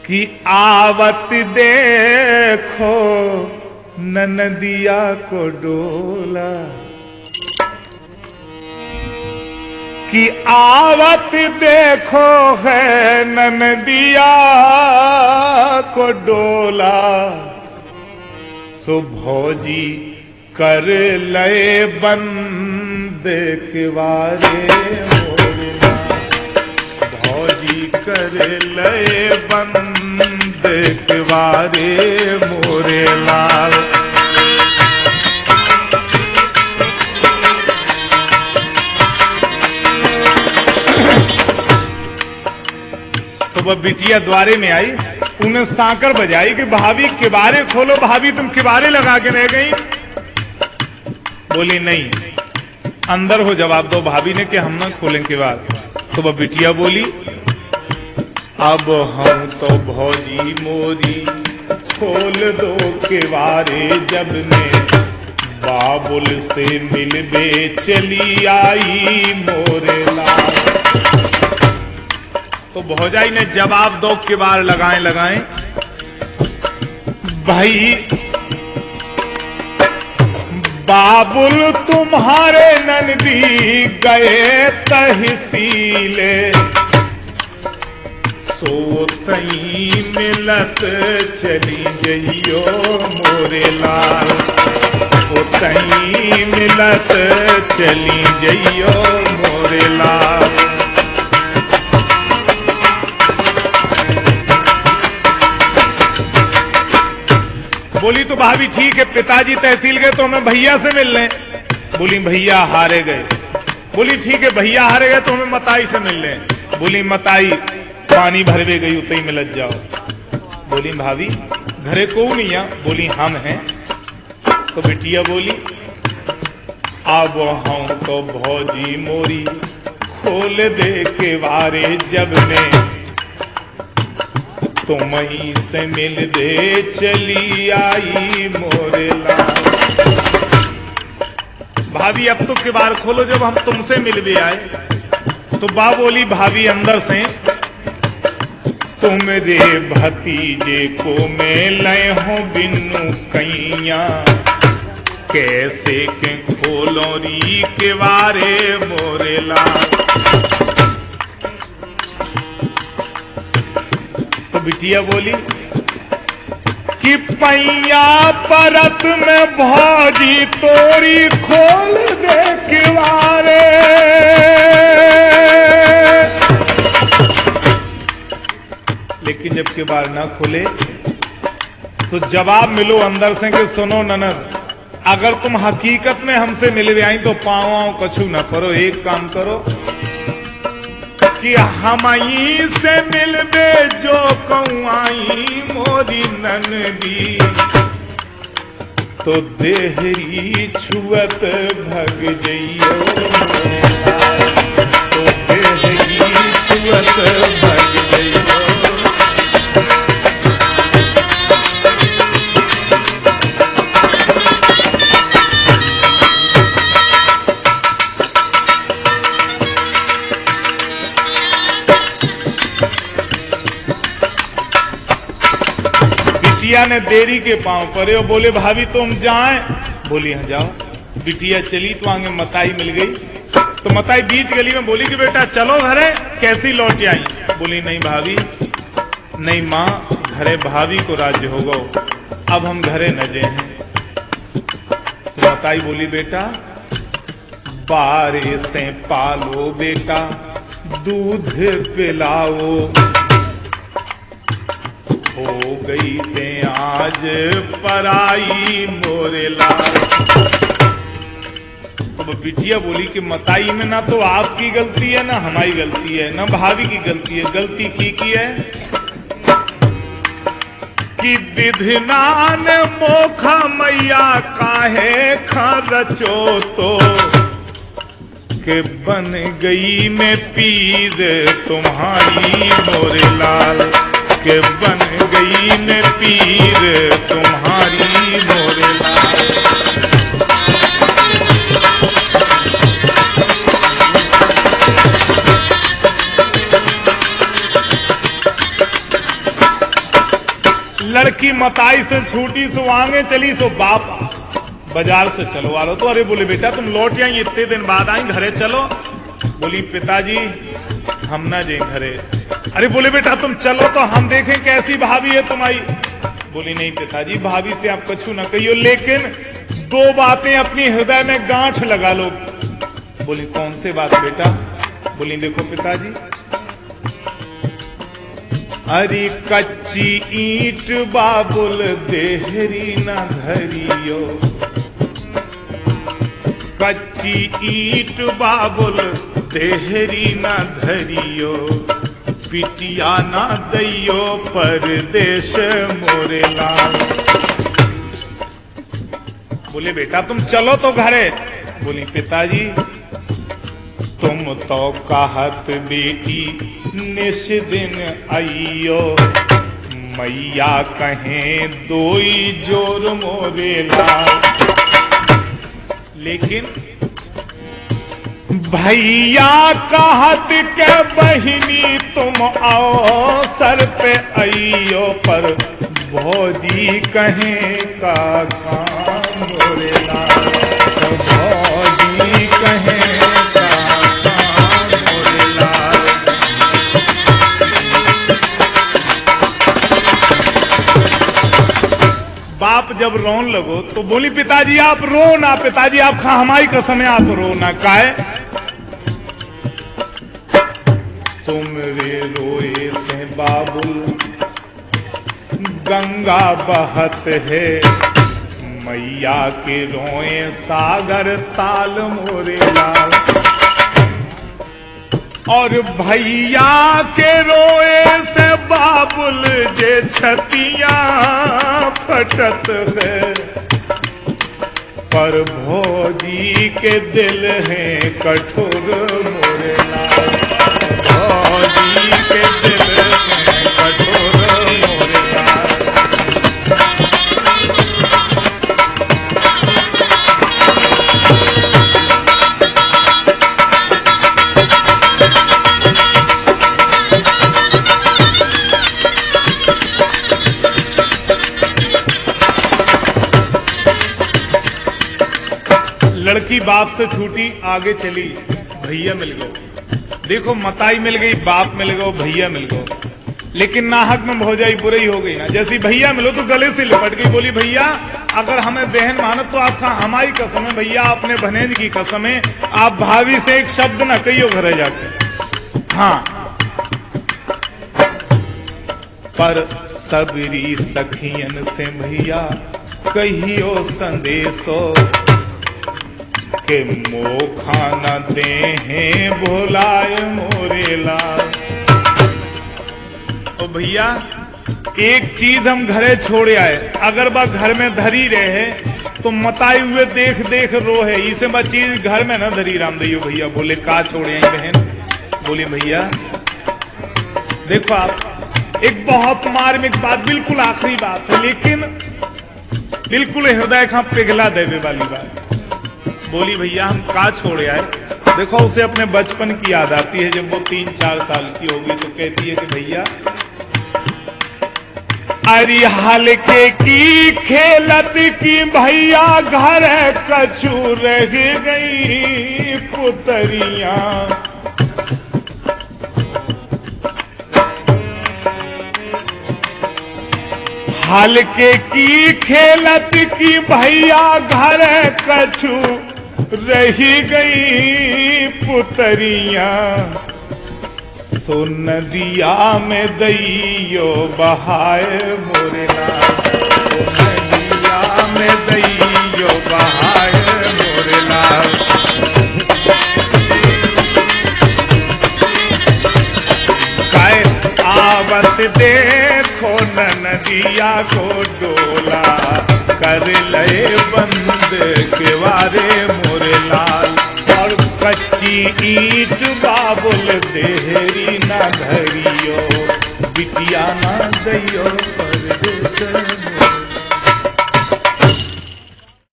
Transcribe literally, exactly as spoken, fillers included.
कि आवत देखो ननदिया को डोला, कि आवत देखो है ननदिया को डोला, सो भौजी कर लय बंद किवारे मोरला, भौजी कर लय बंद किवारे मोरे लाल। तो वह बिटिया द्वारे में आई, उन्हें सांकर बजाई कि भाभी किबारे खोलो, भाभी तुम किबारे लगा के रह गई। बोली नहीं, अंदर हो जवाब दो भाभी ने कि हम ना खोलें किबार। तो वह बिटिया बोली अब हम तो भौजी मोरी खोल दो किबारे, जब मैं बाबुल से मिलबे चली आई मोरे लाल। तो भौजाई ने जवाब दो किबार लगाए लगाए, भाई बाबुल तुम्हारे ननदी गए तहसीले, सो तई मिलत चली जइयो मोरे लाल, सो तई मिलत चली जइयो मोरे लाल। बोली तो भाभी ठीक है, पिताजी तहसील गए तो हमें भैया से मिल लें। बोली भैया हारे गए। बोली ठीक है, भैया हारे गए तो हमें मताई से मिल लें। बोली मताई पानी भरवे गई उतई में लग जाओ। बोली भाभी घरे को नहीं है। बोली हम हैं। तो बिटिया बोली अब हम तो भौजी मोरी खोल दे के वारे, जब मैं तुम्हीं से मिल दे चली आई मोरे लाल। भाभी अब तो किबार खोलो, जब हम तुमसे मिलवे आए। तो बा बोली भाभी अंदर से तुमरे भतीजे को मैं लय हूं बिनु कैया, कैसे के खोलोरी किवारे मोरे लाल। बिटिया बोली कि पैया परत में भौजी तोरी खोल दे किवारे, लेकिन जब किवार ना खोले तो जवाब मिलो अंदर से कि सुनो ननद, अगर तुम हकीकत में हमसे मिलवे आई तो पाँव आँव कछु न करो, एक काम करो कि हमई से मिलबे जो कौआई मोरी ननदी, तो देहरी छुअत भग जइयो, तो देहरी छुअत भग जइयो। बिटिया ने देरी के पांव पड़े और बोले भाभी तुम जाएं। बोली हाँ जाओ। बिटिया चली तो आगे मताई मिल गई। तो मताई बीच गली में बोली कि बेटा चलो घरे, कैसी लौट आई। बोली नहीं भाभी, नहीं माँ, घरे भाभी को राज्य हो गो, अब हम घरे न जे हैं। तो मताई बोली बेटा बारे से पालो बेटा, दूध पिलाओ, हो गई ते आज पराई मोरे लाल। तो बिटिया बोली कि मताई में ना तो आपकी गलती है ना हमारी गलती है, ना भाभी की गलती है। गलती की की है कि विधनान मोखा मैया काहे खा रचो, तो के बन गई मैं पीर तुम्हारी मोरे लाल, के बन गई मैं पीर तुम्हारी मोरे लाल। लड़की मताई से छूटी सो आगे चली सो बाप बाजार से चलो वालो तो। अरे बोले बेटा तुम लौट आई इतने दिन बाद आई, घरे चलो। बोली पिताजी हम ना जाए घरे। अरे बोले बेटा तुम चलो तो हम देखें कैसी भाभी है तुम्हारी। बोली नहीं पिताजी भाभी से आप कछु ना कहियो, लेकिन दो बातें अपनी हृदय में गांठ लगा लो। बोली कौन से बात बेटा। बोली देखो पिताजी, अरे कच्ची ईंट बाबुल देहरी न धरियो, कच्ची ईंट बाबुल देहरी न धरियो, पिटिया न दैयो परदेश मोरे लाल। बोले बेटा तुम चलो तो घरे। बोली पिताजी तुम तो कहत बेटी निश दिन आइयो, मैया कहें दोई जोर मोरे लाल। लेकिन भैया कहत के बहिनी तुम आओ सर पे आइयो, पर भौजी कहें का काम मोरे लाल, तो भौजी कहें बाप जब रोन लगो तो बोली पिताजी आप रो ना, पिताजी आप खा हमारी कसम है आप रो ना। काहे तुम रे रोए से बाबुल गंगा बहत है, मैया के रोए सागर ताल मोरे लाल। और भैया के रोए से बाबुल जे छतियां फटत है, पर भौजी के दिल है कठोर मोरे लाल, भौजी के दिल है कठोर मोरे लाल। लड़की बाप से छूटी आगे चली, भैया मिल गए। देखो मताई मिल गई, बाप मिल गए, भैया मिल गए, लेकिन नाहक में भौजाई बुराई हो गई ना। जैसी भैया मिलो तो गले से लिपट गई। बोली भैया अगर हमें बहन मानत तो आपका हमारी कसम है भैया, अपने भनेज की कसम है, आप भाभी से एक शब्द ना कहियो घरे जाके। हाँ पर सबरी सखियन से भैया कहियो संदेशो, के मोखा न दे हैं भोलाए मोरे लाल। तो भैया एक चीज हम घरे छोड़े आए, अगर बा घर में धरी रहे तो मताई हुए देख देख रो है, इसे बा चीज घर में न धरी रामदैयो भैया। बोले का छोड़े आई बहन। बोली भैया देखो आप एक बहुत मार्मिक बात, बिल्कुल आखिरी बात है, लेकिन बिल्कुल हृदय का पिघला देवे वाली बात। बोली भैया हम का छोड़े आए। देखो उसे अपने बचपन की याद आती है, जब वो तीन चार साल की होगी तो कहती है कि भैया अरे हल्के की खेलत की भैया घर कछु रह गई पुतरिया, हल्के की खेलत की भैया घर कछु रही गई पुतरिया, सो नदिया में दैयो बहाए मोरे लाल, सो नदिया में दैयो बहाए मोरे लाल। काय आवत देखो न नदिया को डोला, कर ले बंद केवारे मोरे लाल। और कच्ची ईंट बाबुल देहरी न धरियो, बिटिया न दैयो पर